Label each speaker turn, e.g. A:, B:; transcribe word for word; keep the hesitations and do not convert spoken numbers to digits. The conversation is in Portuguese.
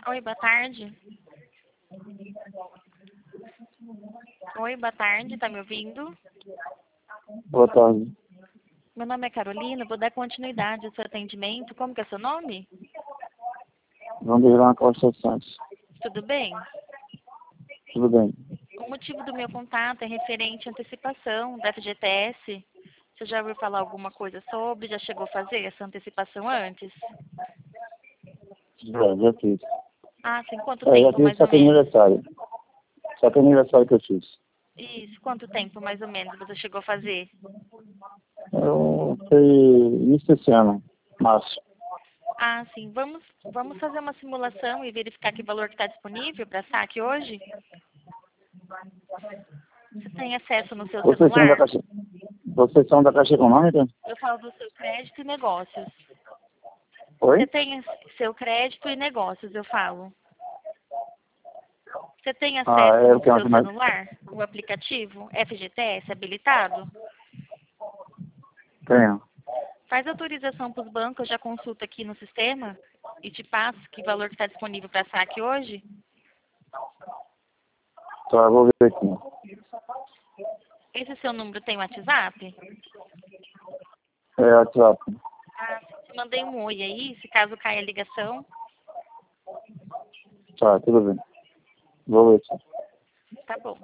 A: Oi, boa tarde. Oi, boa tarde, tá me ouvindo?
B: Boa tarde.
A: Meu nome é Carolina, vou dar continuidade ao seu atendimento. Como que é seu nome?
B: Vanderlan Costa Santos.
A: Tudo bem?
B: Tudo bem?
A: O motivo do meu contato é referente à antecipação da F G T S. Você já ouviu falar alguma coisa sobre? Já chegou a fazer essa antecipação antes?
B: Já, já fiz.
A: Ah, sim. Quanto
B: É, já
A: tempo,
B: fiz,
A: mais
B: só
A: ou
B: que é
A: menos?
B: aniversário. Só que é aniversário que eu fiz.
A: Isso. Quanto tempo, mais ou menos, você chegou a fazer?
B: Eu foi início desse ano, março.
A: Ah, sim. Vamos, vamos fazer uma simulação e verificar que valor que está disponível para saque hoje? Você tem acesso no seu
B: Vocês são da
A: celular?
B: Caixa, vocês são da Caixa Econômica?
A: Eu falo do seu crédito e negócios. Você
B: Oi?
A: tem seu crédito e negócios, eu falo. Você tem
B: Ah,
A: acesso
B: é o
A: no
B: que
A: seu
B: mais?
A: celular, o aplicativo F G T S habilitado?
B: Tenho.
A: Faz autorização para os bancos, eu já consulto aqui no sistema e te passo que valor que está disponível para saque hoje.
B: Tá, eu vou ver aqui.
A: Esse seu número tem WhatsApp?
B: É WhatsApp.
A: Ah, te mandei um oi aí, se caso caia a ligação.
B: Tá, tudo bem. Vou ver aqui.
A: Tá bom.